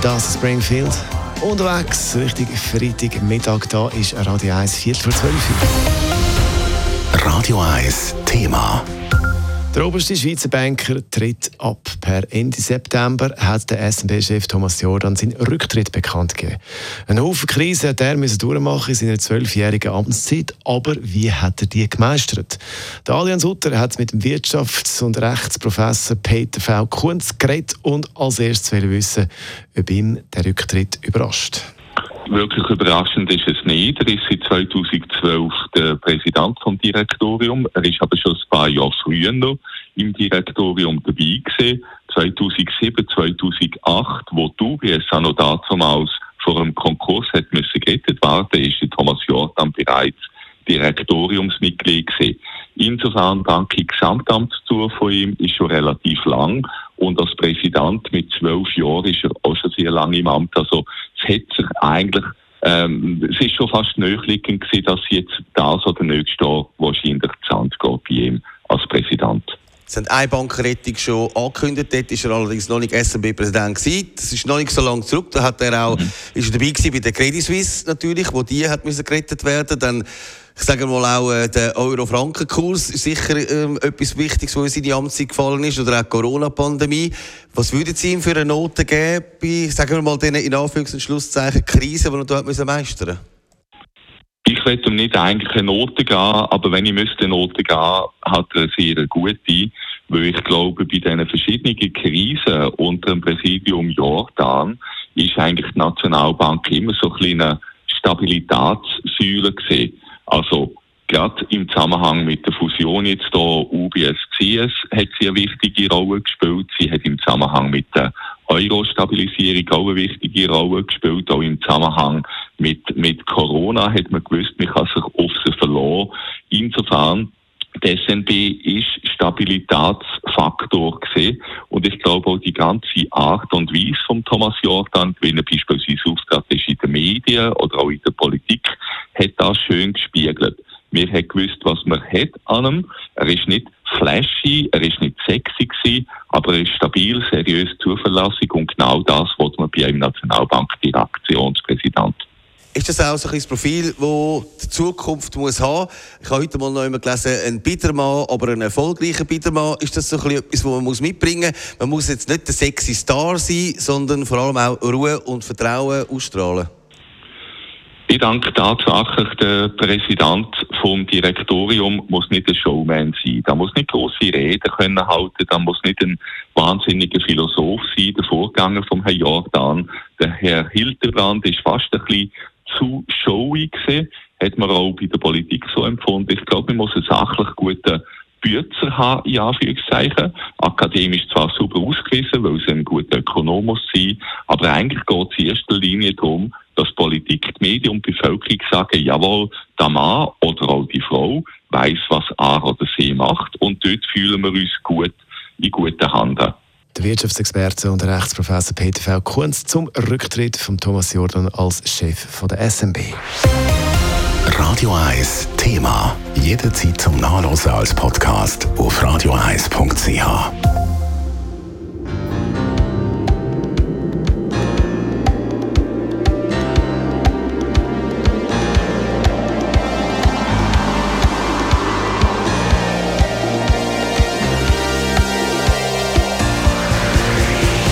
Das ist Springfield. Unterwegs, richtig Freitagmittag, da ist Radio 1, 11:45. Radio 1 Thema. Der oberste Schweizer Banker tritt ab. Per Ende September hat der SNB-Chef Thomas Jordan seinen Rücktritt bekannt gegeben. Ein Haufen Krisen hat er durchmachen in seiner 12-jährigen Amtszeit. Aber wie hat er die gemeistert? Der Adrian Sutter hat mit dem Wirtschafts- und Rechtsprofessor Peter V. Kunz geredet und als erstes wissen, ob ihn der Rücktritt überrascht. Wirklich überraschend ist es nicht. Er ist seit 2012 der Präsident vom Direktorium. Er ist aber schon ein paar Jahre früher noch im Direktorium dabei gewesen. 2007, 2008, wo die UBS auch noch damals vor einem Konkurs hat müssen gerettet werden, ist der Thomas Jordan bereits Direktoriumsmitglied gewesen. Insofern danke ich Gesamtamtstour von ihm ist schon relativ lang und als Präsident mit 12 Jahren ist er auch schon sehr lange im Amt. Also es hat sich eigentlich, es ist schon fast nöchliegend gewesen, dass jetzt das oder nächstes Jahr wahrscheinlich zu Hand geht bei ihm als Präsident. Sie haben eine Bankrettung schon angekündigt, dort war er allerdings noch nicht SNB-Präsident gewesen. Das ist noch nicht so lange zurück, da hat er auch, ist er dabei gewesen bei der Credit Suisse natürlich, wo die hat müssen gerettet werden. Dann, ich sage mal auch, der Euro-Franken-Kurs ist sicher etwas Wichtiges, was in seine Amtszeit gefallen ist, oder auch die Corona-Pandemie. Was würden Sie ihm für eine Note geben bei, sagen wir mal, diesen in Anführungs- und Schlusszeichen Krisen, die er da meistern musste? Ich möchte ihm nicht eigentlich eine Note geben, aber wenn ich eine Note geben müsste, hat er eine sehr gute, weil ich glaube, bei diesen verschiedenen Krisen unter dem Präsidium Jordan ist eigentlich die Nationalbank immer so eine kleine Stabilitätssäule gewesen. Also gerade im Zusammenhang mit der Fusion jetzt hier UBS-CS hat sie eine wichtige Rolle gespielt. Sie hat im Zusammenhang mit der Euro-Stabilisierung auch eine wichtige Rolle gespielt. Auch im Zusammenhang mit Corona hat man gewusst, man kann sich auf sie verlassen. Insofern, der SNB ist Stabilitätsfaktor gewesen. Und ich glaube auch die ganze Art und Weise von Thomas Jordan, wie er beispielsweise auftritt ist in den Medien oder auch in der Politik, hat das schön gespiegelt. Wir haben gewusst, was man hat an ihm. Er ist nicht flashy, er ist nicht sexy gewesen, aber er ist stabil, seriös, zuverlässig und genau das, was man bei einem Nationalbank-Direktionspräsident. Ist das auch so ein Profil, das die Zukunft muss haben? Ich habe heute mal noch einmal gelesen, ein Biedermann, aber ein erfolgreicher Biedermann. Ist das so etwas, was man mitbringen muss? Man muss jetzt nicht der sexy Star sein, sondern vor allem auch Ruhe und Vertrauen ausstrahlen. Ich denke tatsächlich, der Präsident vom Direktorium muss nicht ein Showman sein. Da muss nicht grosse Reden können halten, da muss nicht ein wahnsinniger Philosoph sein. Der Vorgänger vom Herrn Jordan, der Herr Hildebrand, ist fast ein bisschen zu showy gewesen. Hat man auch bei der Politik so empfunden. Ich glaube, man muss einen sachlich guten Bützer haben, in Anführungszeichen. Akademisch zwar super ausgewiesen, weil sie ein guter Ökonom muss sein, aber eigentlich geht es in erster Linie darum, dass Politik, die Medien und die Bevölkerung sagen, jawohl, der Mann oder auch die Frau weiss, was er oder sie macht und dort fühlen wir uns gut in guten Händen. Der Wirtschaftsexperte und Rechtsprofessor Peter V. Kunz zum Rücktritt von Thomas Jordan als Chef von der SNB. Radio 1 Thema. Jederzeit zum Nachlesen als Podcast auf radio1.ch.